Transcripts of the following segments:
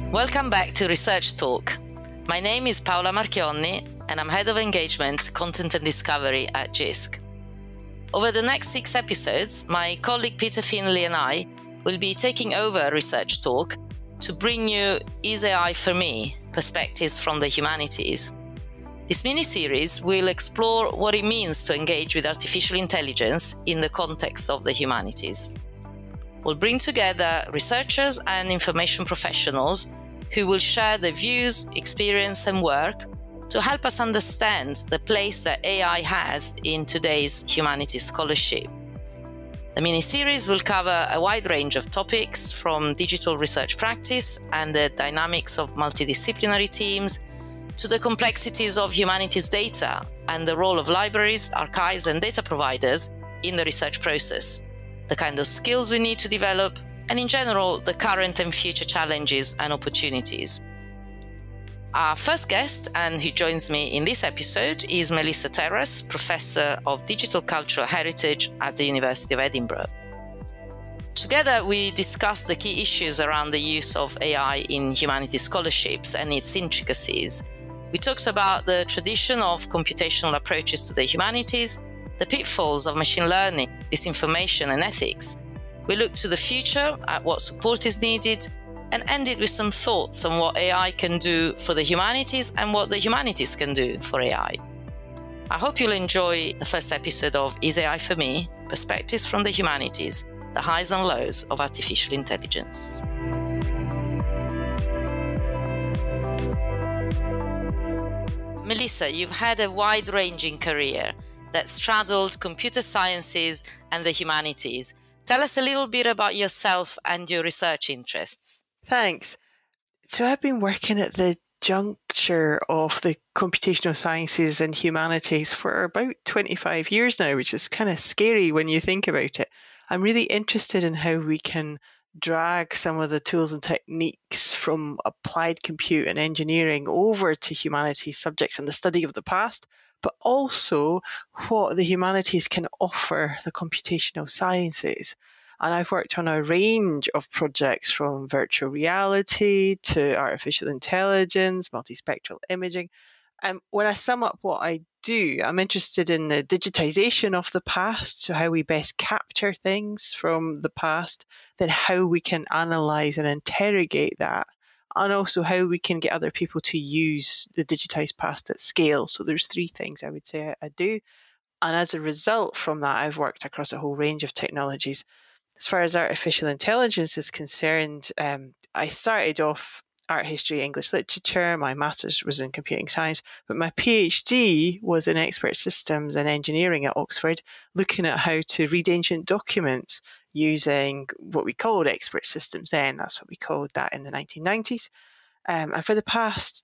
Welcome back to Research Talk. My name is Paola Marchionni and I'm Head of Engagement, Content and Discovery at JISC. Over the next 6 episodes, my colleague Peter Finley and I will be taking over Research Talk to bring you Is AI for Me? Perspectives from the Humanities. This mini-series will explore what it means to engage with artificial intelligence in the context of the humanities. We'll bring together researchers and information professionals who will share their views, experience, and work to help us understand the place that AI has in today's humanities scholarship. The mini-series will cover a wide range of topics, from digital research practice and the dynamics of multidisciplinary teams to the complexities of humanities data and the role of libraries, archives, and data providers in the research process, the kind of skills we need to develop, and in general, the current and future challenges and opportunities. Our first guest, and who joins me in this episode, is Melissa Terrace, Professor of Digital Cultural Heritage at the University of Edinburgh. Together, we discuss the key issues around the use of AI in humanities scholarships and its intricacies. We talked about the tradition of computational approaches to the humanities, the pitfalls of machine learning, disinformation, and ethics. We looked to the future at what support is needed and ended with some thoughts on what AI can do for the humanities and what the humanities can do for AI. I hope you'll enjoy the first episode of Is AI for Me? Perspectives from the Humanities, the highs and lows of artificial intelligence. Melissa, you've had a wide-ranging career that straddled computer sciences and the humanities. Tell us a little bit about yourself and your research interests. Thanks. So I've been working at the juncture of the computational sciences and humanities for about 25 years now, which is kind of scary when you think about it. I'm really interested in how we can drag some of the tools and techniques from applied compute and engineering over to humanities subjects and the study of the past, but also what the humanities can offer the computational sciences. And I've worked on a range of projects from virtual reality to artificial intelligence, multispectral imaging. And when I sum up what I do, I'm interested in the digitization of the past, so how we best capture things from the past, then how we can analyze and interrogate that, and also how we can get other people to use the digitized past at scale. So there's 3 things I would say I do. And as a result from that, I've worked across a whole range of technologies. As far as artificial intelligence is concerned, I started off art history, English literature. My master's was in computing science, but my PhD was in expert systems and engineering at Oxford, looking at how to read ancient documents using what we called expert systems then. That's what we called that in the 1990s. And for the past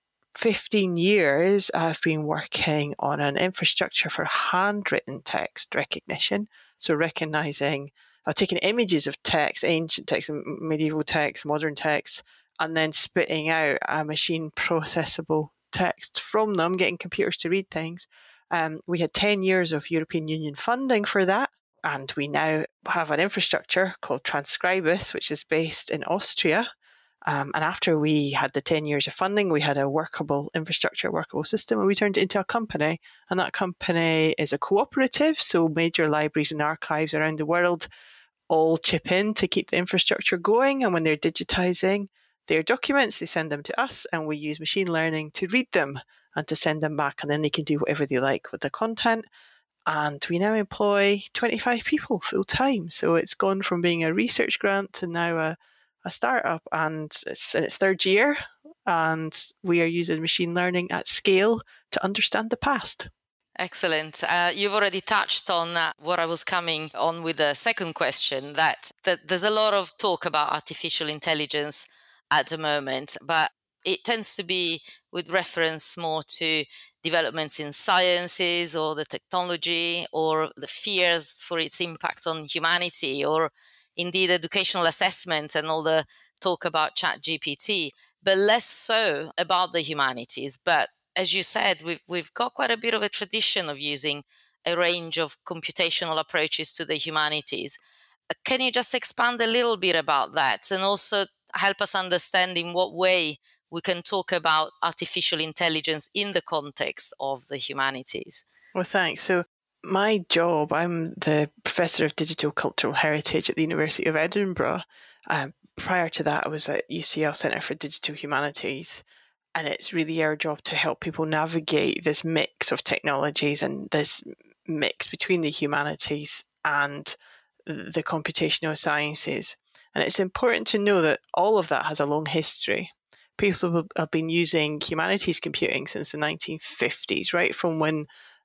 15 years, I've been working on an infrastructure for handwritten text recognition. So recognizing, taking images of text, ancient text, medieval text, modern text, and then spitting out a machine processable text from them, getting computers to read things. We had 10 years of European Union funding for that. And we now have an infrastructure called Transcribus, which is based in Austria. And after we had the 10 years of funding, we had a workable infrastructure, workable system, and we turned it into a company. And that company is a cooperative. So major libraries and archives around the world all chip in to keep the infrastructure going. And when they're digitizing their documents, they send them to us, and we use machine learning to read them and to send them back. And then they can do whatever they like with the content. And we now employ 25 people full time. So it's gone from being a research grant to now a startup, and it's in its 3rd year. And we are using machine learning at scale to understand the past. Excellent. You've already touched on what I was coming on with the second question, that there's a lot of talk about artificial intelligence at the moment, but it tends to be with reference more to developments in sciences or the technology or the fears for its impact on humanity, or indeed educational assessment and all the talk about ChatGPT, but less so about the humanities. But as you said, we've got quite a bit of a tradition of using a range of computational approaches to the humanities. Can you just expand a little bit about that, and also help us understand in what way we can talk about artificial intelligence in the context of the humanities. Well, thanks. So my job, I'm the Professor of Digital Cultural Heritage at the University of Edinburgh. Prior to that, I was at UCL Centre for Digital Humanities. And it's really our job to help people navigate this mix of technologies and this mix between the humanities and the computational sciences. And it's important to know that all of that has a long history. People have been using humanities computing since the 1950s, right from when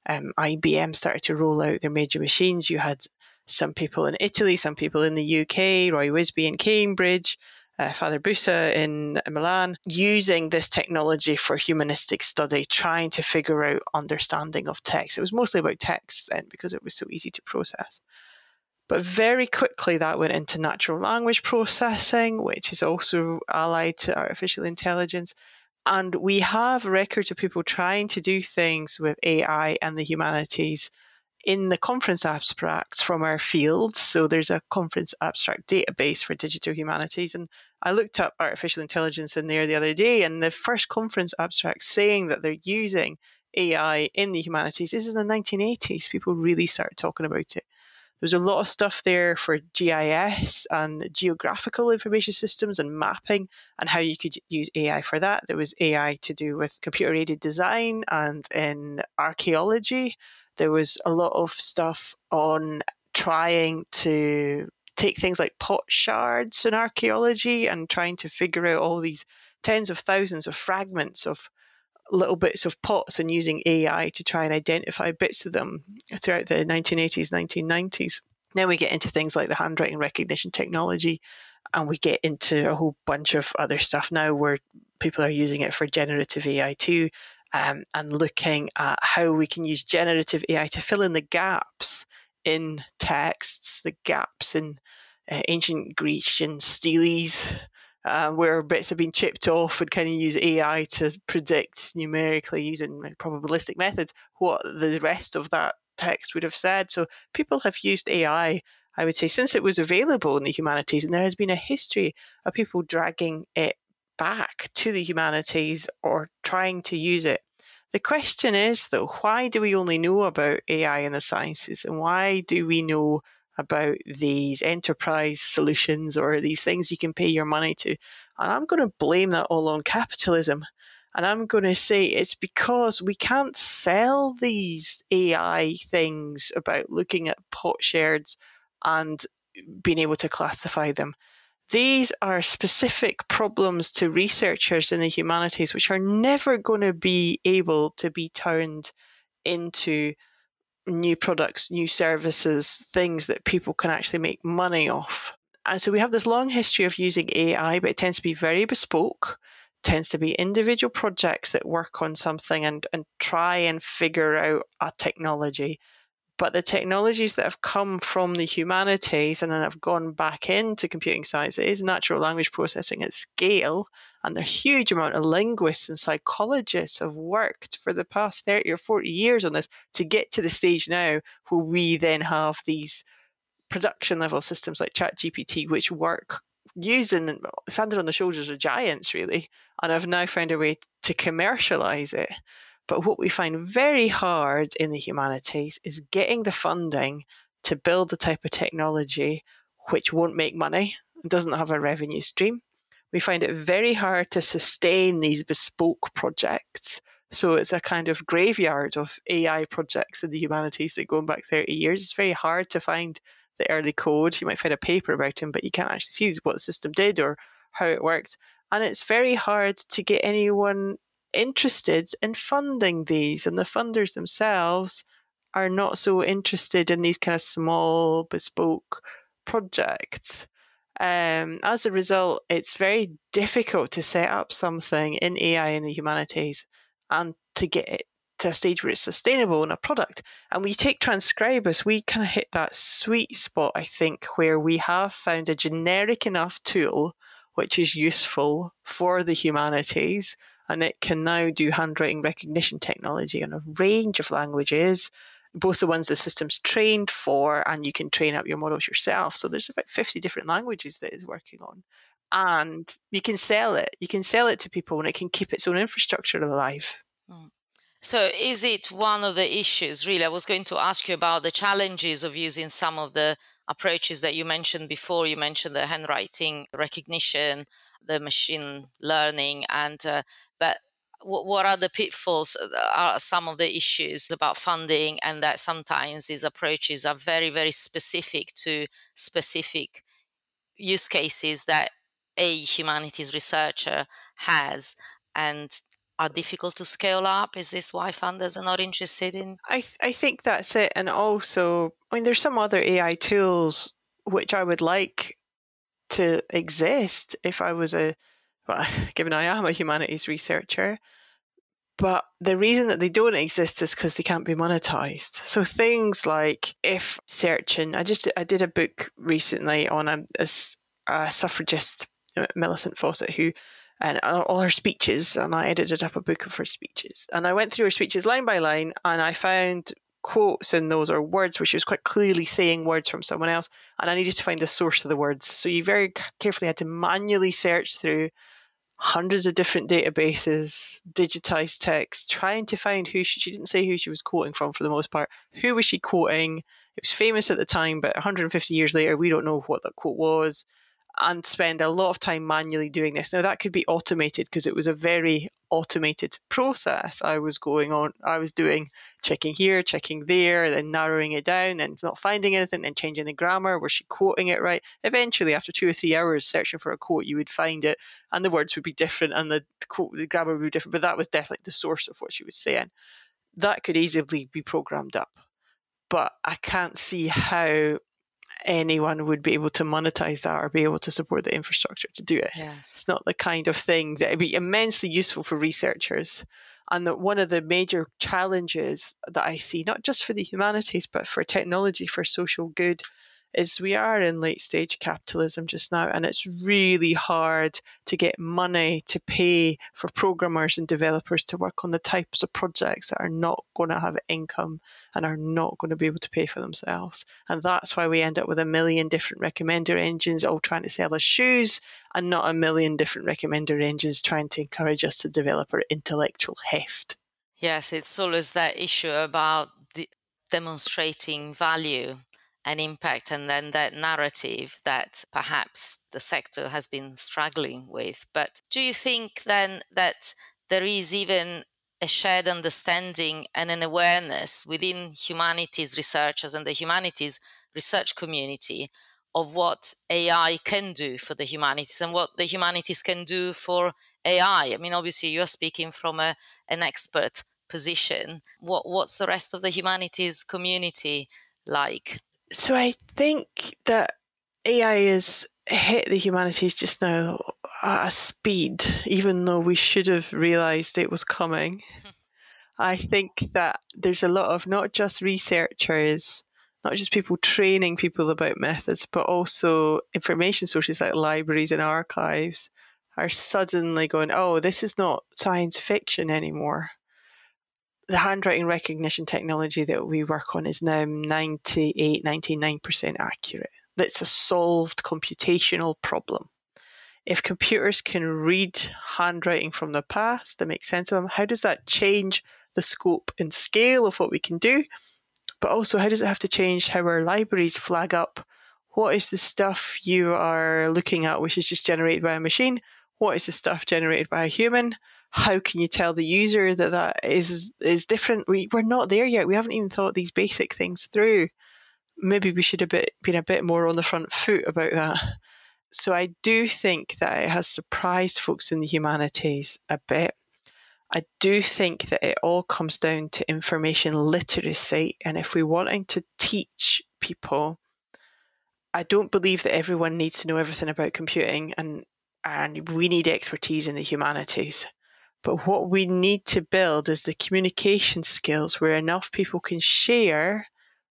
IBM started to roll out their major machines. You had some people in Italy, some people in the UK, Roy Wisby in Cambridge, Father Busa in Milan, using this technology for humanistic study, trying to figure out understanding of text. It was mostly about text then because it was so easy to process. But very quickly that went into natural language processing, which is also allied to artificial intelligence. And we have records of people trying to do things with AI and the humanities in the conference abstracts from our fields. So there's a conference abstract database for digital humanities. And I looked up artificial intelligence in there the other day, and the first conference abstract saying that they're using AI in the humanities is in the 1980s. People really started talking about it. There's a lot of stuff there for GIS and geographical information systems and mapping and how you could use AI for that. There was AI to do with computer-aided design and in archaeology. There was a lot of stuff on trying to take things like pot shards in archaeology and trying to figure out all these tens of thousands of fragments of little bits of pots and using AI to try and identify bits of them throughout the 1980s, 1990s. Then we get into things like the handwriting recognition technology, and we get into a whole bunch of other stuff now where people are using it for generative AI too, and looking at how we can use generative AI to fill in the gaps in texts, the gaps in ancient Grecian steles, where bits have been chipped off, and kind of use AI to predict numerically using probabilistic methods what the rest of that text would have said. So people have used AI, I would say, since it was available in the humanities, and there has been a history of people dragging it back to the humanities or trying to use it. The question is, though, why do we only know about AI in the sciences, and why do we know about these enterprise solutions or these things you can pay your money to? And I'm going to blame that all on capitalism. And I'm going to say it's because we can't sell these AI things about looking at pot shards and being able to classify them. These are specific problems to researchers in the humanities, which are never going to be able to be turned into new products, new services, things that people can actually make money off. And so we have this long history of using AI, but it tends to be very bespoke, tends to be individual projects that work on something and try and figure out a technology. But the technologies that have come from the humanities and then have gone back into computing science is natural language processing at scale. And a huge amount of linguists and psychologists have worked for the past 30 or 40 years on this to get to the stage now where we then have these production level systems like ChatGPT, which work using, standing on the shoulders of giants, really, and have now found a way to commercialize it. But what we find very hard in the humanities is getting the funding to build the type of technology which won't make money and doesn't have a revenue stream. We find it very hard to sustain these bespoke projects. So it's a kind of graveyard of AI projects in the humanities that go back 30 years. It's very hard to find the early code. You might find a paper about them, but you can't actually see what the system did or how it works. And it's very hard to get anyone interested in funding these, and the funders themselves are not so interested in these kind of small bespoke projects. As a result, it's very difficult to set up something in AI in the humanities and to get it to a stage where it's sustainable in a product. And we take Transcribus, we kind of hit that sweet spot, I think, where we have found a generic enough tool which is useful for the humanities, and it can now do handwriting recognition technology in a range of languages, both the ones the system's trained for, and you can train up your models yourself. So there's about 50 different languages that it's working on. and you can sell it. You can sell it to people and it can keep its own infrastructure alive. So is it one of the issues, really? I was going to ask you about the challenges of using some of the approaches that you mentioned before. You mentioned the handwriting recognition, the machine learning, but what are the pitfalls? Are some of the issues about funding, and that sometimes these approaches are very, very specific to specific use cases that a humanities researcher has and are difficult to scale up? Is this why funders are not interested in? I think that's it. And also, I mean, there's some other AI tools which I would like to exist if I was given I am a humanities researcher. But the reason that they don't exist is because they can't be monetized. So things like if searching, I did a book recently on a suffragist, Millicent Fawcett, and all her speeches, and I edited up a book of her speeches. And I went through her speeches line by line, and I found quotes in those, or words where she was quite clearly saying words from someone else, and I needed to find the source of the words. So you very carefully had to manually search through hundreds of different databases, digitized text, trying to find who she didn't say who she was quoting from for the most part. Who was she quoting? It was famous at the time, but 150 years later, we don't know what that quote was, and spend a lot of time manually doing this. Now, that could be automated because it was a very automated process. I was doing checking here, checking there, then narrowing it down, then not finding anything, then changing the grammar. Was she quoting it right? Eventually, after 2 or 3 hours searching for a quote, you would find it, and the words would be different, and the grammar would be different, but that was definitely the source of what she was saying. That could easily be programmed up. But I can't see how anyone would be able to monetize that or be able to support the infrastructure to do it. Yes. It's not the kind of thing that would be immensely useful for researchers. And that one of the major challenges that I see, not just for the humanities, but for technology, for social good, is we are in late stage capitalism just now, and it's really hard to get money to pay for programmers and developers to work on the types of projects that are not going to have income and are not going to be able to pay for themselves. And that's why we end up with a million different recommender engines all trying to sell us shoes, and not a million different recommender engines trying to encourage us to develop our intellectual heft. Yes, it's always that issue about demonstrating value and impact, and then that narrative that perhaps the sector has been struggling with. But do you think then that there is even a shared understanding and an awareness within humanities researchers and the humanities research community of what AI can do for the humanities and what the humanities can do for AI? I mean, obviously, you're speaking from an expert position. What's the rest of the humanities community like? So I think that AI has hit the humanities just now at a speed, even though we should have realised it was coming. I think that there's a lot of not just researchers, not just people training people about methods, but also information sources like libraries and archives are suddenly going, oh, this is not science fiction anymore. The handwriting recognition technology that we work on is now 98, 99% accurate. That's a solved computational problem. If computers can read handwriting from the past and make sense of them, how does that change the scope and scale of what we can do? But also, how does it have to change how our libraries flag up? What is the stuff you are looking at which is just generated by a machine? What is the stuff generated by a human? How can you tell the user that is different? We're not there yet. We haven't even thought these basic things through. Maybe we should have been a bit more on the front foot about that. So I do think that it has surprised folks in the humanities a bit. I do think that it all comes down to information literacy. And if we're wanting to teach people, I don't believe that everyone needs to know everything about computing, and we need expertise in the humanities. But what we need to build is the communication skills where enough people can share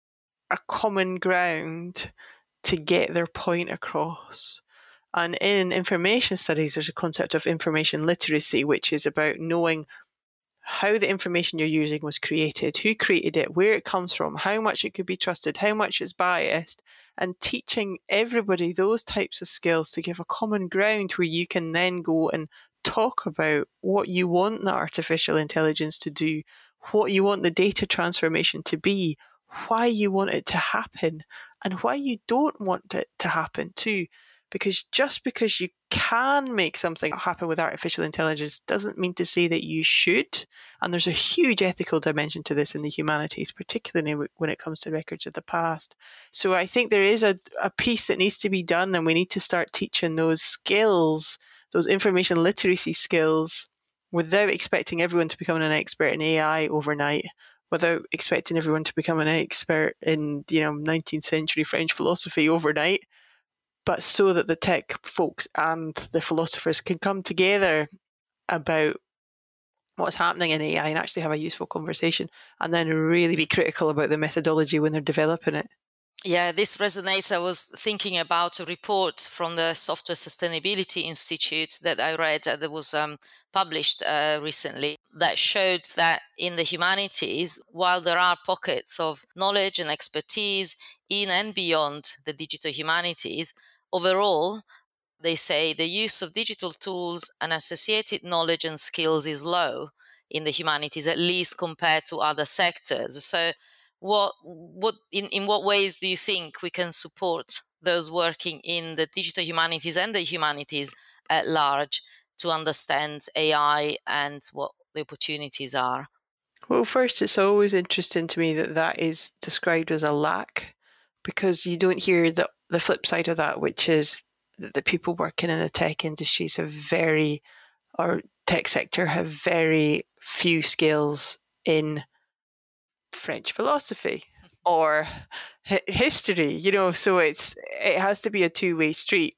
a common ground to get their point across. And in information studies, there's a concept of information literacy, which is about knowing how the information you're using was created, who created it, where it comes from, how much it could be trusted, how much it's biased, and teaching everybody those types of skills to give a common ground where you can then go and talk about what you want the artificial intelligence to do, what you want the data transformation to be, why you want it to happen, and why you don't want it to happen too. Because just because you can make something happen with artificial intelligence doesn't mean to say that you should. And there's a huge ethical dimension to this in the humanities, particularly when it comes to records of the past. So I think there is a piece that needs to be done, and we need to start teaching those skills, those information literacy skills, without expecting everyone to become an expert in AI overnight, without expecting everyone to become an expert in 19th century French philosophy overnight, but so that the tech folks and the philosophers can come together about what's happening in AI and actually have a useful conversation, and then really be critical about the methodology when they're developing it. Yeah, this resonates. I was thinking about a report from the Software Sustainability Institute that I read that was published recently, that showed that in the humanities, while there are pockets of knowledge and expertise in and beyond the digital humanities, overall, they say the use of digital tools and associated knowledge and skills is low in the humanities, at least compared to other sectors. So in what ways do you think we can support those working in the digital humanities and the humanities at large to understand AI and what the opportunities are? Well, first, it's always interesting to me that is described as a lack, because you don't hear the flip side of that, which is that the people working in the tech industries or tech sector have very few skills in French philosophy or history, so it has to be a two-way street.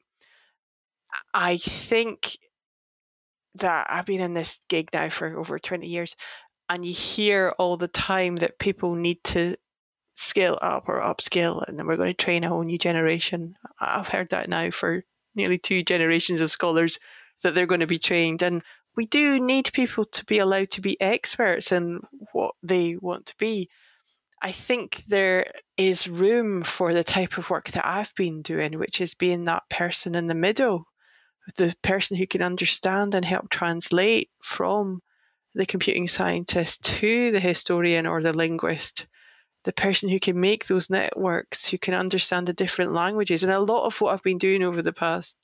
I think that I've been in this gig now for over 20 years, and you hear all the time that people need to scale up or upskill, and then we're going to train a whole new generation. I've heard that now for nearly 2 generations of scholars, that they're going to be trained. And we do need people to be allowed to be experts in what they want to be. I think there is room for the type of work that I've been doing, which is being that person in the middle, the person who can understand and help translate from the computing scientist to the historian or the linguist, the person who can make those networks, who can understand the different languages. And a lot of what I've been doing over the past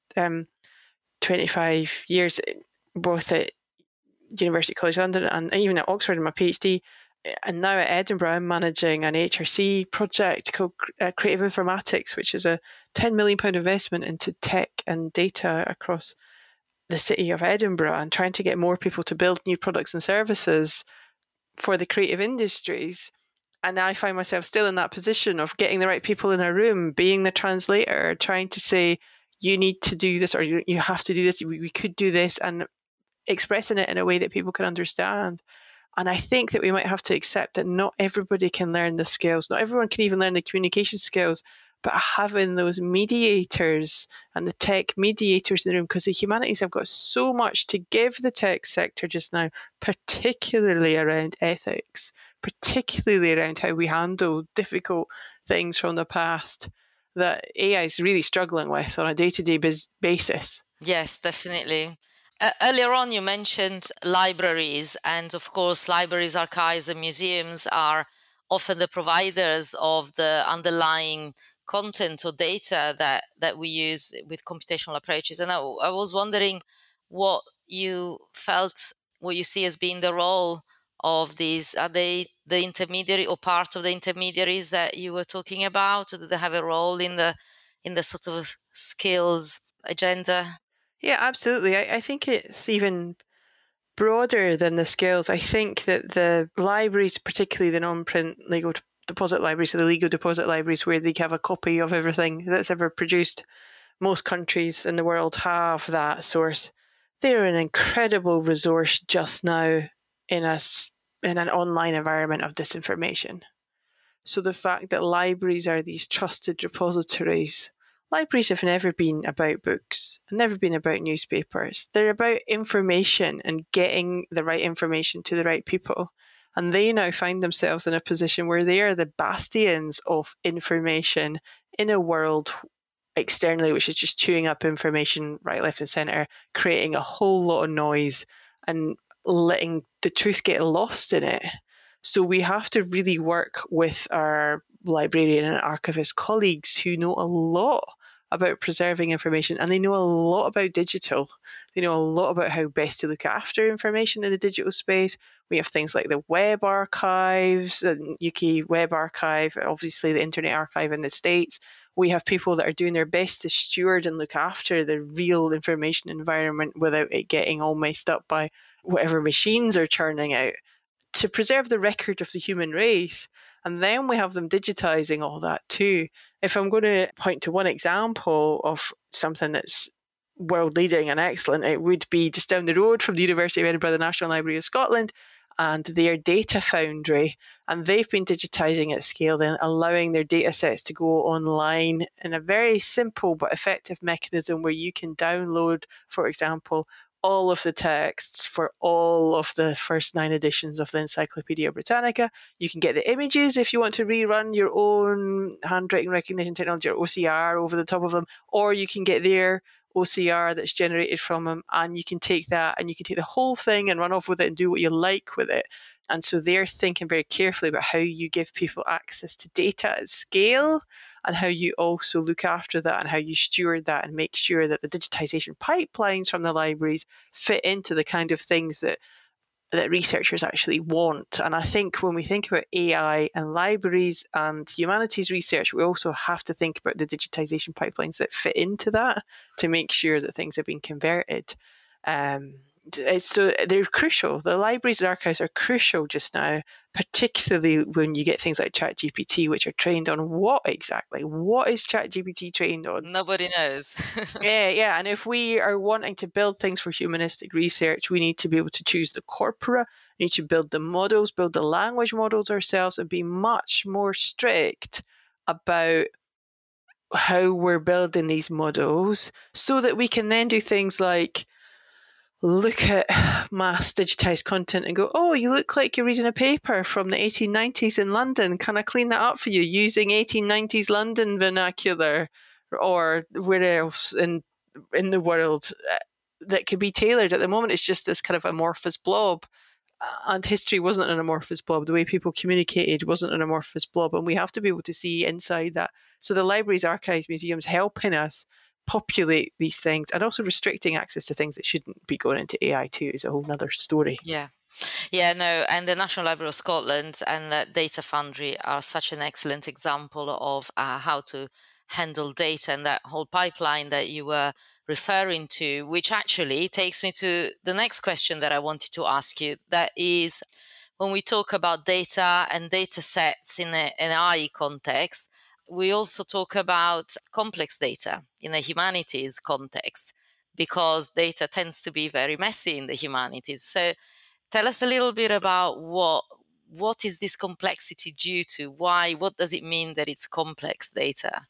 25 years, both at University College London and even at Oxford in my PhD, and now at Edinburgh, I'm managing an HRC project called Creative Informatics, which is a £10 million investment into tech and data across the city of Edinburgh, and trying to get more people to build new products and services for the creative industries. And I find myself still in that position of getting the right people in a room, being the translator, trying to say, you need to do this, or you have to do this, we could do this, and expressing it in a way that people can understand. And I think that we might have to accept that not everybody can learn the skills. Not everyone can even learn the communication skills, but having those mediators and the tech mediators in the room, because the humanities have got so much to give the tech sector just now, particularly around ethics, particularly around how we handle difficult things from the past, that AI is really struggling with on a day-to-day basis. Yes, definitely. Earlier on, you mentioned libraries, and of course, libraries, archives, and museums are often the providers of the underlying content or data that we use with computational approaches. And I was wondering what you see as being the role of these. Are they the intermediary or part of the intermediaries that you were talking about, or do they have a role in the sort of skills agenda? Yeah, absolutely. I think it's even broader than the skills. I think that the libraries, particularly the non-print legal deposit libraries, so the legal deposit libraries where they have a copy of everything that's ever produced, most countries in the world have that source. They're an incredible resource just now in an online environment of disinformation. So the fact that libraries are these trusted repositories libraries have never been about books, never been about newspapers. They're about information and getting the right information to the right people. And they now find themselves in a position where they are the bastions of information in a world externally, which is just chewing up information right, left, and centre, creating a whole lot of noise and letting the truth get lost in it. So we have to really work with our librarian and archivist colleagues who know a lot about preserving information, and they know a lot about digital. They know a lot about how best to look after information in the digital space. We have things like the web archives, the UK Web Archive, obviously the Internet Archive in the States. We have people that are doing their best to steward and look after the real information environment without it getting all messed up by whatever machines are churning out, to preserve the record of the human race. And then we have them digitizing all that too. If I'm going to point to one example of something that's world leading and excellent, it would be just down the road from the University of Edinburgh, the National Library of Scotland, and their data foundry. And they've been digitizing at scale, then allowing their data sets to go online in a very simple but effective mechanism where you can download, for example, all of the texts for all of the first 9 editions of the Encyclopaedia Britannica. You can get the images if you want to rerun your own handwriting recognition technology or OCR over the top of them, or you can get their OCR that's generated from them, and you can take that and you can take the whole thing and run off with it and do what you like with it. And so they're thinking very carefully about how you give people access to data at scale, and how you also look after that and how you steward that and make sure that the digitization pipelines from the libraries fit into the kind of things that researchers actually want. And I think when we think about AI and libraries and humanities research, we also have to think about the digitization pipelines that fit into that to make sure that things have been converted. So they're crucial. The libraries and archives are crucial just now, particularly when you get things like ChatGPT, which are trained on what exactly? What is ChatGPT trained on? Nobody knows. Yeah. And if we are wanting to build things for humanistic research, we need to be able to choose the corpora, we need to build the models, build the language models ourselves, and be much more strict about how we're building these models so that we can then do things like look at mass digitized content and go, oh, you look like you're reading a paper from the 1890s in London. Can I clean that up for you using 1890s London vernacular? Or where else in the world that could be tailored? At the moment, it's just this kind of amorphous blob. And history wasn't an amorphous blob. The way people communicated wasn't an amorphous blob. And we have to be able to see inside that. So the libraries, archives, museums helping us populate these things, and also restricting access to things that shouldn't be going into AI too is a whole nother story. Yeah, no, and the National Library of Scotland and the Data Foundry are such an excellent example of how to handle data and that whole pipeline that you were referring to, which actually takes me to the next question that I wanted to ask you. That is, when we talk about data and data sets in an AI context, we also talk about complex data in a humanities context, because data tends to be very messy in the humanities. So tell us a little bit about what is this complexity due to? Why? What does it mean that it's complex data?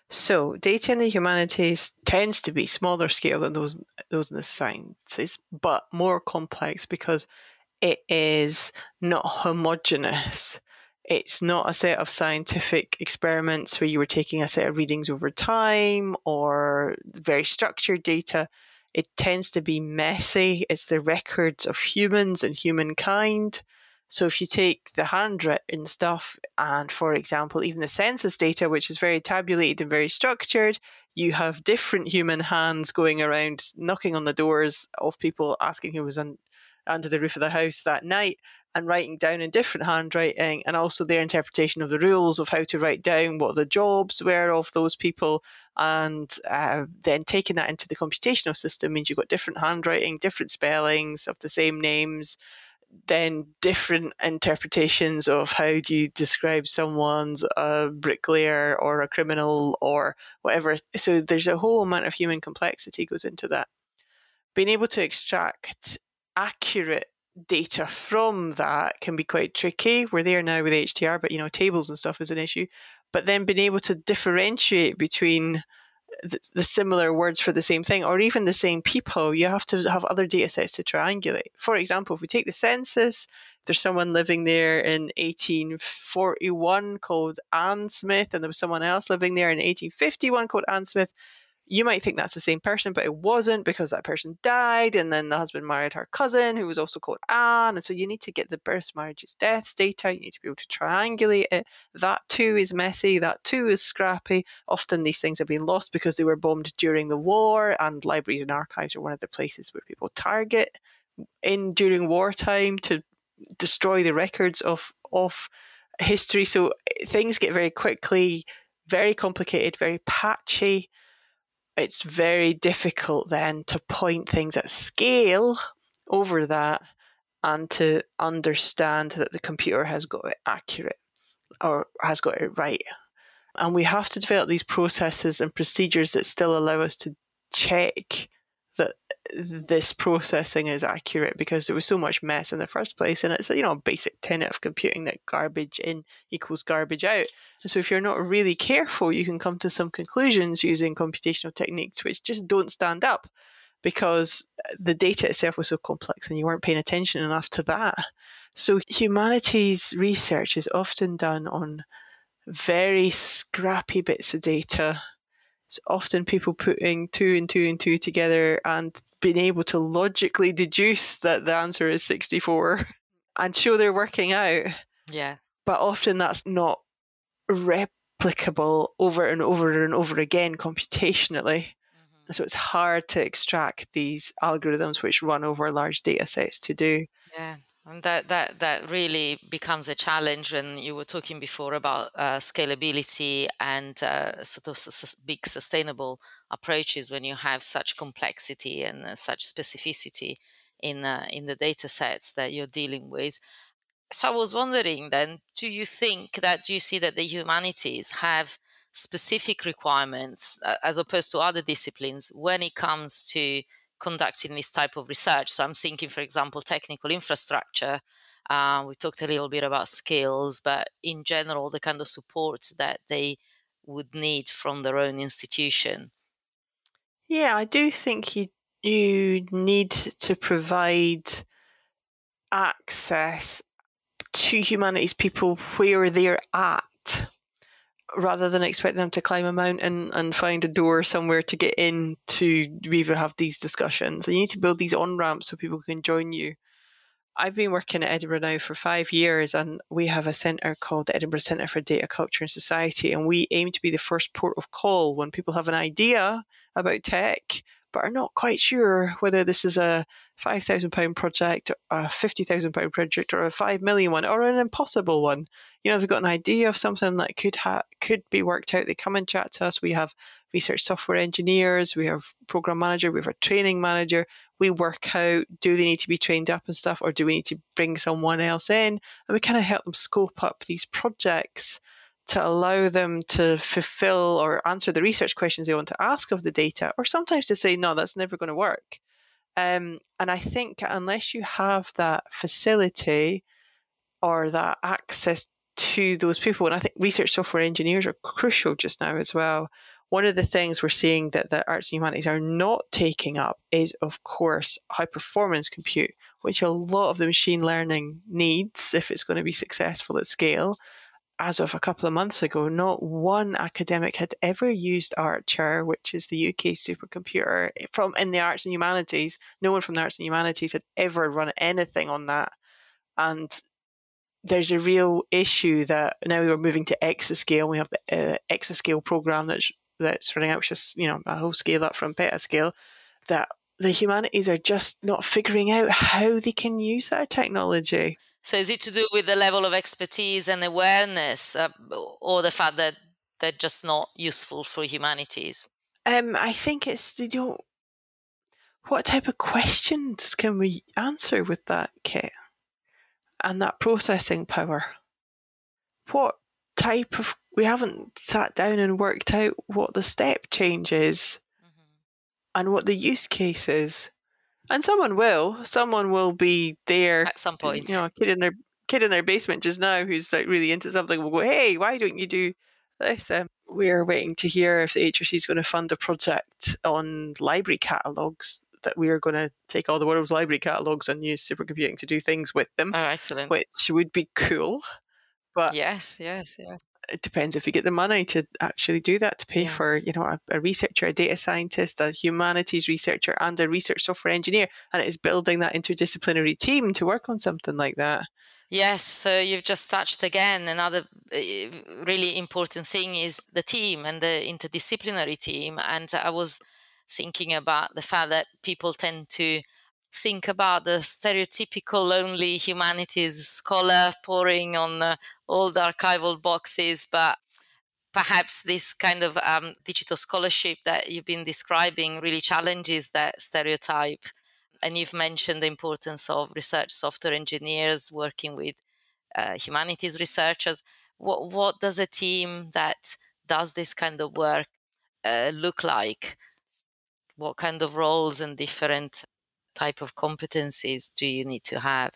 So data in the humanities tends to be smaller scale than those in the sciences, but more complex because it is not homogeneous. It's not a set of scientific experiments where you were taking a set of readings over time or very structured data. It tends to be messy. It's the records of humans and humankind. So if you take the handwritten stuff and, for example, even the census data, which is very tabulated and very structured, you have different human hands going around knocking on the doors of people asking who was under the roof of the house that night and writing down in different handwriting, and also their interpretation of the rules of how to write down what the jobs were of those people, and then taking that into the computational system means you've got different handwriting, different spellings of the same names, then different interpretations of how do you describe someone's a bricklayer or a criminal or whatever. So there's a whole amount of human complexity goes into that. Being able to extract accurate data from that can be quite tricky. We're there now with HTR, but tables and stuff is an issue. But then being able to differentiate between the similar words for the same thing, or even the same people. You have to have other data sets to triangulate. For example, if we take the census, there's someone living there in 1841 called Anne Smith, and there was someone else living there in 1851 called Anne Smith. You might think that's the same person, but it wasn't, because that person died, and then the husband married her cousin, who was also called Anne. And so you need to get the births, marriages, deaths data. You need to be able to triangulate it. That too is messy. That too is scrappy. Often these things have been lost because they were bombed during the war, and libraries and archives are one of the places where people target during wartime to destroy the records of history. So things get very quickly very complicated, very patchy. It's very difficult then to point things at scale over that and to understand that the computer has got it accurate or has got it right. And we have to develop these processes and procedures that still allow us to check that this processing is accurate, because there was so much mess in the first place. And it's a basic tenet of computing that garbage in equals garbage out. And so if you're not really careful, you can come to some conclusions using computational techniques which just don't stand up, because the data itself was so complex and you weren't paying attention enough to that. So humanities research is often done on very scrappy bits of data. It's often people putting 2 and 2 and 2 together and being able to logically deduce that the answer is 64 and show they're working out. Yeah. But often that's not replicable over and over and over again computationally. Mm-hmm. So it's hard to extract these algorithms which run over large data sets to do. Yeah. And that really becomes a challenge. And you were talking before about scalability and sort of big sustainable approaches when you have such complexity and such specificity in the data sets that you're dealing with. So I was wondering then, do you see that the humanities have specific requirements as opposed to other disciplines when it comes to conducting this type of research? So I'm thinking, for example, technical infrastructure. We talked a little bit about skills, but in general, the kind of support that they would need from their own institution. Yeah, I do think you need to provide access to humanities people where they're at, rather than expect them to climb a mountain and find a door somewhere to get in to even have these discussions. And you need to build these on-ramps so people can join you. I've been working at Edinburgh now for 5 years, and we have a centre called the Edinburgh Centre for Data, Culture and Society, and we aim to be the first port of call when people have an idea about tech but are not quite sure whether this is a £5,000 project, a £50,000 project, or a £5 million one, or an impossible one. They've got an idea of something that could be worked out. They come and chat to us. We have research software engineers, we have program manager, we have a training manager. We work out, do they need to be trained up and stuff, or do we need to bring someone else in? And we kind of help them scope up these projects to allow them to fulfill or answer the research questions they want to ask of the data, or sometimes to say, no, that's never going to work. And I think unless you have that facility or that access to those people, and I think research software engineers are crucial just now as well. One of the things we're seeing that the arts and humanities are not taking up is, of course, high performance compute, which a lot of the machine learning needs if it's going to be successful at scale. As of a couple of months ago, not one academic had ever used Archer, which is the UK supercomputer in the arts and humanities. No one from the arts and humanities had ever run anything on that. And there's a real issue that now we're moving to exascale. We have the exascale program that's running out, which is a whole scale up from petascale, that the humanities are just not figuring out how they can use that technology. So is it to do with the level of expertise and awareness, or the fact that they're just not useful for humanities? I think it's what type of questions can we answer with that kit and that processing power? What type of... We haven't sat down and worked out what the step change is and what the use case is. And someone will be there at some point. A kid in their basement just now who's like really into something will go, hey, why don't you do this? we're waiting to hear if the HRC is going to fund a project on library catalogues, that we are going to take all the world's library catalogues and use supercomputing to do things with them, excellent. which would be cool. But Yes. it depends if you get the money to actually do that, to pay for, a researcher, a data scientist, a humanities researcher, and a research software engineer. And it is building that interdisciplinary team to work on something like that. Yes, so you've just touched again. Another really important thing is the team and the interdisciplinary team. And I was thinking about the fact that people tend to think about the stereotypical lonely humanities scholar pouring on old archival boxes, but perhaps this kind of digital scholarship that you've been describing really challenges that stereotype. And you've mentioned the importance of research software engineers working with humanities researchers. What does a team that does this kind of work look like? What kind of roles and different type of competencies do you need to have?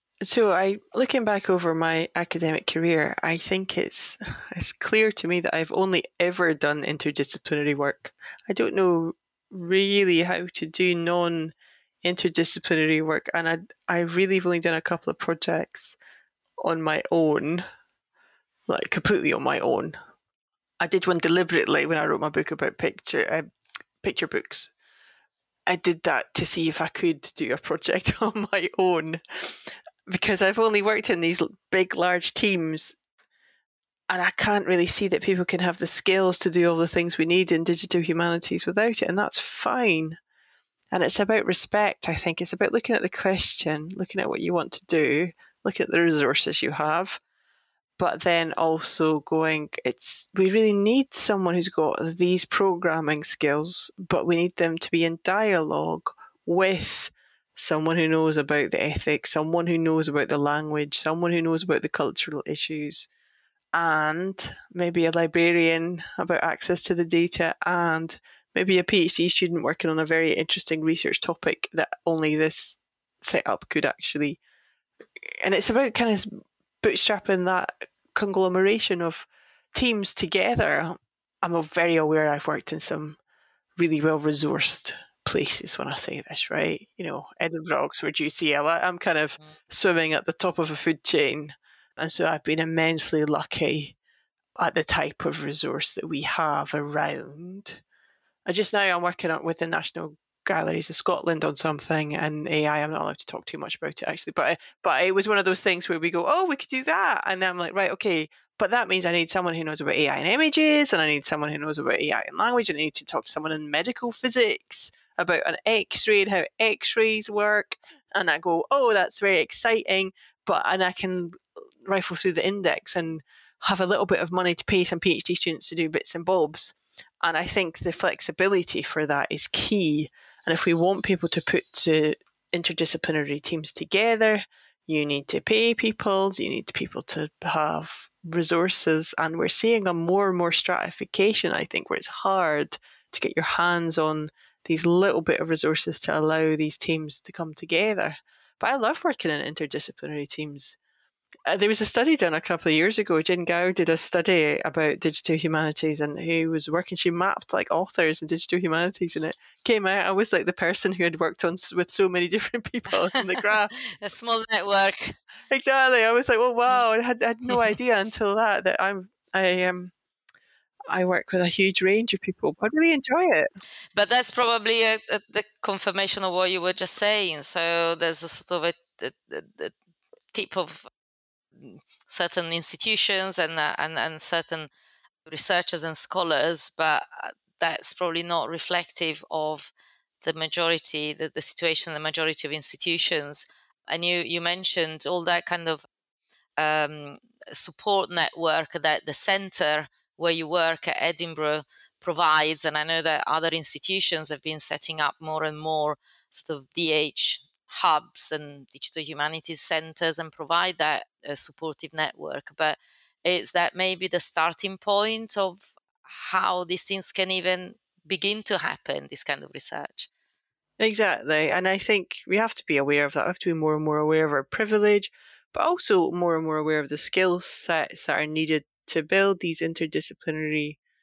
So looking back over my academic career, I think it's clear to me that I've only ever done interdisciplinary work. I don't know really how to do non-interdisciplinary work, and I really have only done a couple of projects on my own, like completely on my own. I did one deliberately when I wrote my book about picture books. I did that to see if I could do a project on my own, because I've only worked in these big, large teams, and I can't really see that people can have the skills to do all the things we need in digital humanities without it, and that's fine. And it's about respect, I think. It's about looking at the question, looking at what you want to do, look at the resources you have, but then also going, we really need someone who's got these programming skills, but we need them to be in dialogue with someone who knows about the ethics, someone who knows about the language, someone who knows about the cultural issues, and maybe a librarian about access to the data, and maybe a PhD student working on a very interesting research topic that only this setup could actually. And it's about kind of bootstrapping that conglomeration of teams together. I'm very aware I've worked in some really well-resourced places when I say this, right? Edinburgh, Oxford, UCL. I'm kind of swimming at the top of a food chain. And so I've been immensely lucky at the type of resource that we have around. Just now I'm working with the National Galleries of Scotland on something, and AI, I'm not allowed to talk too much about it actually, but it was one of those things where we go, oh, we could do that. And I'm like, right, okay, but that means I need someone who knows about AI and images, and I need someone who knows about AI and language, and I need to talk to someone in medical physics about an X-ray and how X-rays work. And I go, oh, that's very exciting. And I can rifle through the index and have a little bit of money to pay some PhD students to do bits and bobs. And I think the flexibility for that is key. And if we want people to put interdisciplinary teams together, you need to pay people, you need people to have resources. And we're seeing a more and more stratification, I think, where it's hard to get your hands on these little bit of resources to allow these teams to come together. But I love working in interdisciplinary teams. There was a study done a couple of years ago. Jin Gao did a study about digital humanities, and she mapped like authors in digital humanities, and it came out I was like the person who had worked with so many different people in the graph. A small network. Exactly. I was like, oh wow, I had no idea until that I work with a huge range of people. I really enjoy it. But that's probably the confirmation of what you were just saying. So there's a sort of a tip of certain institutions and certain researchers and scholars, but that's probably not reflective of the majority, the situation, the majority of institutions. And you mentioned all that kind of support network that the centre where you work at Edinburgh provides. And I know that other institutions have been setting up more and more sort of DH hubs and digital humanities centres and provide that supportive network. But is that maybe the starting point of how these things can even begin to happen, this kind of research? Exactly. And I think we have to be aware of that. We have to be more and more aware of our privilege, but also more and more aware of the skill sets that are needed to build these interdisciplinary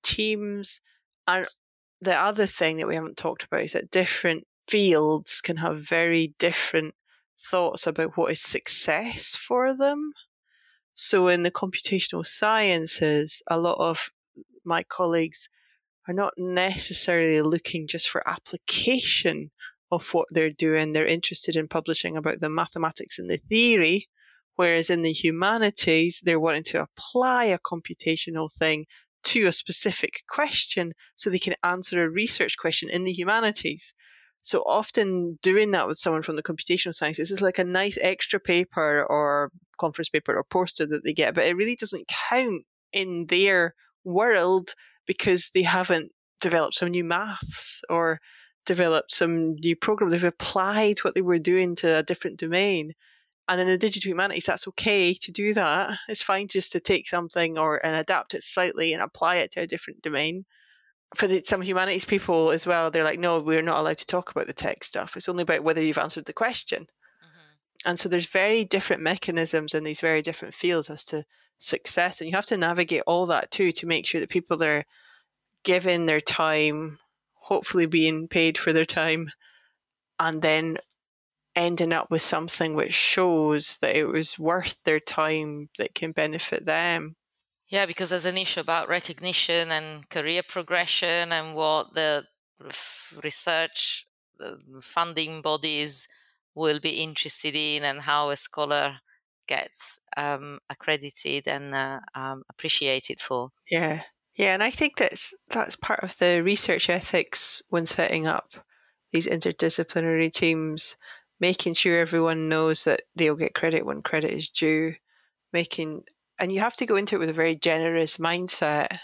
teams. And the other thing that we haven't talked about is that different fields can have very different thoughts about what is success for them. So in the computational sciences, a lot of my colleagues are not necessarily looking just for application of what they're doing. They're interested in publishing about the mathematics and the theory, whereas in the humanities, they're wanting to apply a computational thing to a specific question so they can answer a research question in the humanities. So often doing that with someone from the computational sciences is like a nice extra paper or conference paper or poster that they get, but it really doesn't count in their world because they haven't developed some new maths or developed some new program. They've applied what they were doing to a different domain. And in the digital humanities, that's okay to do that. It's fine just to take something and adapt it slightly and apply it to a different domain. For some humanities people as well, they're like, no, we're not allowed to talk about the tech stuff. It's only about whether you've answered the question. Mm-hmm. And so there's very different mechanisms in these very different fields as to success. And you have to navigate all that too to make sure that people that are given their time, hopefully being paid for their time, and then ending up with something which shows that it was worth their time that can benefit them. Yeah, because there's an issue about recognition and career progression and what the research the funding bodies will be interested in and how a scholar gets accredited and appreciated for. Yeah. Yeah, and I think that's part of the research ethics when setting up these interdisciplinary teams, making sure everyone knows that they'll get credit when credit is due, and you have to go into it with a very generous mindset,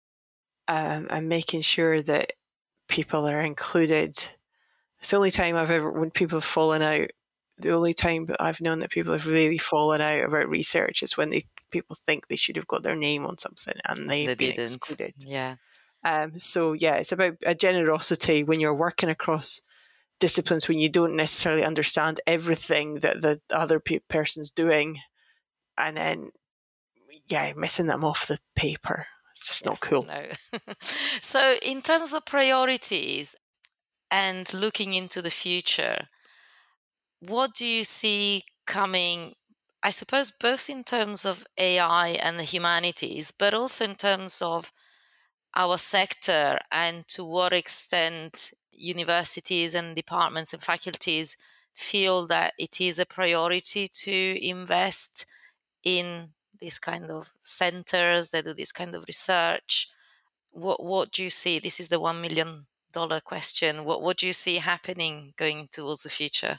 and making sure that people are included. It's the only time when people have fallen out, the only time I've known that people have really fallen out about research is when people think they should have got their name on something and they've been excluded. Yeah. So yeah, it's about a generosity when you're working across disciplines when you don't necessarily understand everything that the other person's doing, and then missing them off the paper. It's just not cool. No. So in terms of priorities and looking into the future, what do you see coming, I suppose, both in terms of AI and the humanities, but also in terms of our sector and to what extent universities and departments and faculties feel that it is a priority to invest in these kind of centers that do this kind of research? What do you see? This is the $1 million question. What do you see happening going towards the future?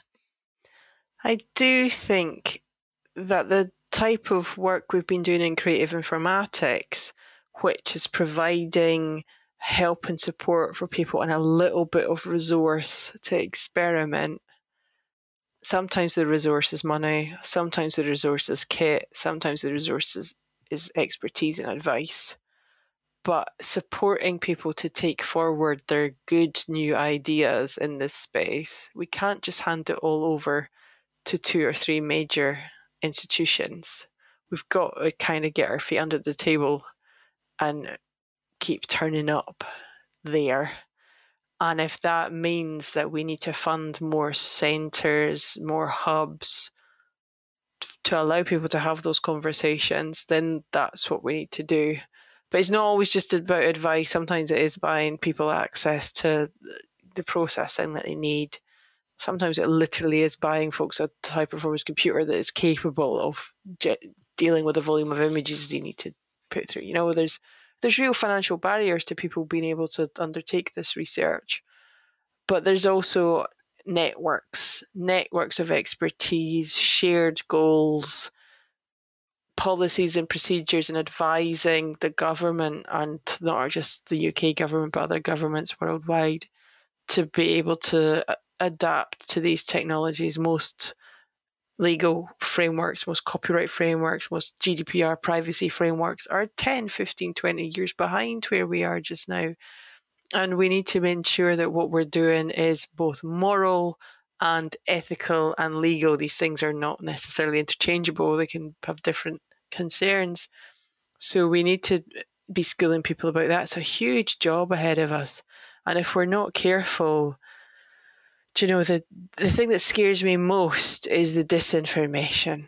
I do think that the type of work we've been doing in creative informatics, which is providing help and support for people and a little bit of resource to experiment. Sometimes the resource is money, sometimes the resource is kit, sometimes the resource is expertise and advice. But supporting people to take forward their good new ideas in this space, we can't just hand it all over to 2 or 3 major institutions. We've got to kind of get our feet under the table and keep turning up there. And if that means that we need to fund more centres, more hubs to allow people to have those conversations, then that's what we need to do. But it's not always just about advice. Sometimes it is buying people access to the processing that they need. Sometimes it literally is buying folks a high-performance computer that is capable of dealing with the volume of images they need to put through. There's real financial barriers to people being able to undertake this research. But there's also networks of expertise, shared goals, policies and procedures, and advising the government, and not just the UK government, but other governments worldwide, to be able to adapt to these technologies. Most legal frameworks, most copyright frameworks, most GDPR privacy frameworks are 10, 15, 20 years behind where we are just now. And we need to ensure that what we're doing is both moral and ethical and legal. These things are not necessarily interchangeable. They can have different concerns. So we need to be schooling people about that. It's a huge job ahead of us. And if we're not careful, do you know, the thing that scares me most is the disinformation.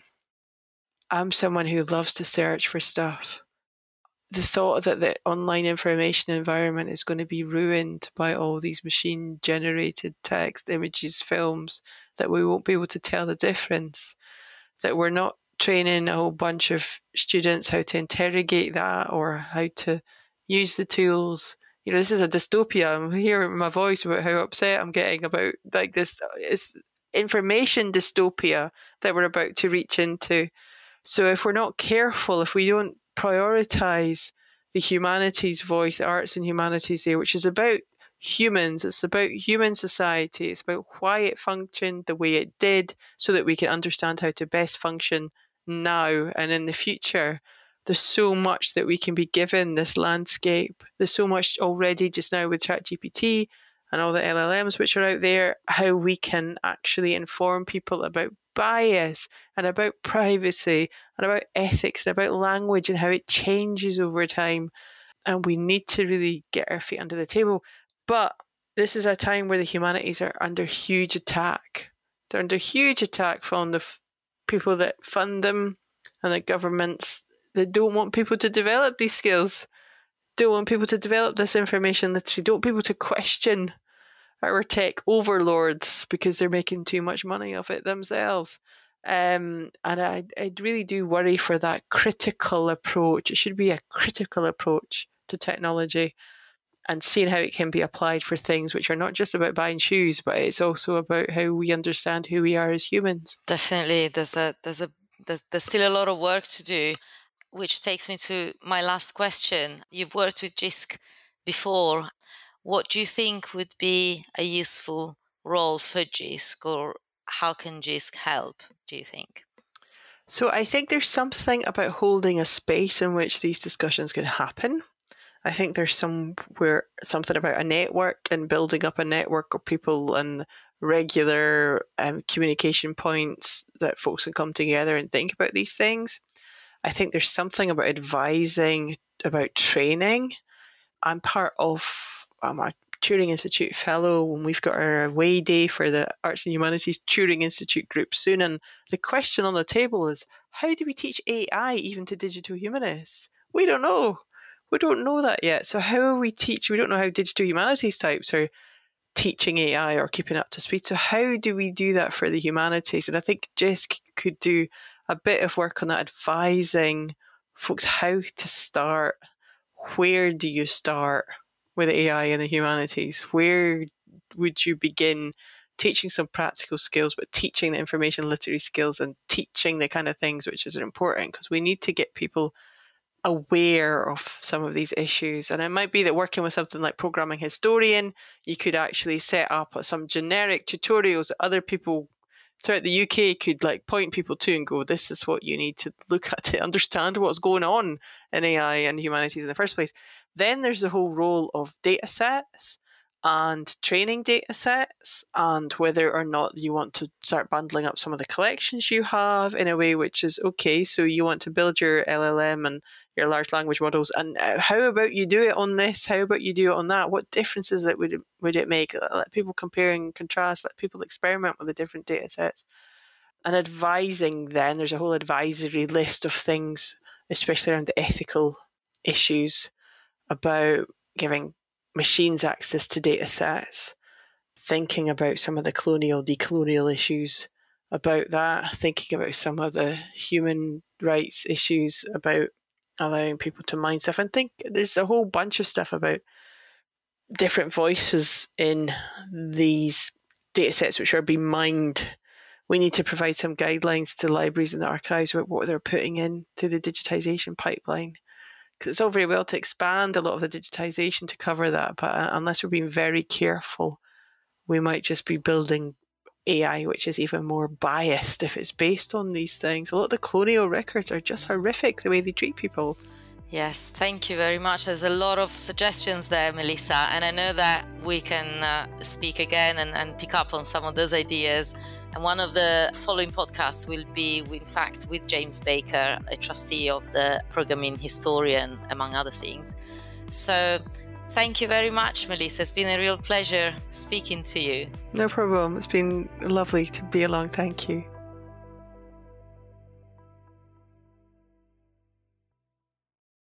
I'm someone who loves to search for stuff. The thought that the online information environment is going to be ruined by all these machine-generated text, images, films, that we won't be able to tell the difference, that we're not training a whole bunch of students how to interrogate that or how to use the tools. You know, this is a dystopia. I'm hearing my voice about how upset I'm getting about like this. It's information dystopia that we're about to reach into. So if we're not careful, if we don't prioritize the humanities voice, the arts and humanities here, which is about humans, it's about human society, it's about why it functioned the way it did so that we can understand how to best function now and in the future. There's so much that we can be given this landscape. There's so much already just now with ChatGPT and all the LLMs which are out there, how we can actually inform people about bias and about privacy and about ethics and about language and how it changes over time. And we need to really get our feet under the table. But this is a time where the humanities are under huge attack. They're under huge attack from the people that fund them and the governments that don't want people to develop these skills, don't want people to develop this information literacy, don't want people to question our tech overlords because they're making too much money off it themselves. And I really do worry for that critical approach. It should be a critical approach to technology and seeing how it can be applied for things which are not just about buying shoes, but it's also about how we understand who we are as humans. Definitely, there's still a lot of work to do, which takes me to my last question. You've worked with JISC before. What do you think would be a useful role for JISC, or how can JISC help, do you think? So I think there's something about holding a space in which these discussions can happen. I think there's something about a network and building up a network of people and regular communication points that folks can come together and think about these things. I think there's something about advising, about training. I'm a Turing Institute fellow, and we've got our away day for the Arts and Humanities Turing Institute group soon. And the question on the table is, how do we teach AI even to digital humanists? We don't know. We don't know that yet. So how we don't know how digital humanities types are teaching AI or keeping up to speed. So how do we do that for the humanities? And I think JISC could do a bit of work on that, advising folks how to start. Where do you start with AI in the humanities? Where would you begin teaching some practical skills, but teaching the information literacy skills and teaching the kind of things which is important? Because we need to get people aware of some of these issues. And it might be that working with something like Programming Historian, you could actually set up some generic tutorials that other people throughout the UK could like point people to and go, this is what you need to look at to understand what's going on in AI and humanities in the first place. Then there's the whole role of data sets and training data sets, and whether or not you want to start bundling up some of the collections you have in a way which is okay. So you want to build your LLM and your large language models, and how about you do it on this? How about you do it on that? What differences would it make? Let people compare and contrast. Let people experiment with the different data sets. And advising, then there's a whole advisory list of things, especially around the ethical issues about giving machines access to data sets, thinking about some of the colonial, decolonial issues about that, thinking about some of the human rights issues about allowing people to mine stuff. And think there's a whole bunch of stuff about different voices in these data sets which are being mined. We need to provide some guidelines to libraries and the archives about what they're putting in to the digitisation pipeline. Because it's all very well to expand a lot of the digitisation to cover that, but unless we're being very careful, we might just be building AI which is even more biased if it's based on these things. A lot of the colonial records are just horrific, the way they treat people. Yes, thank you very much. There's a lot of suggestions there, Melissa, and I know that we can speak again and pick up on some of those ideas And one of the following podcasts will be, in fact, with James Baker, a trustee of the Programming Historian, among other things. So thank you very much, Melissa. It's been a real pleasure speaking to you. No problem. It's been lovely to be along. Thank you.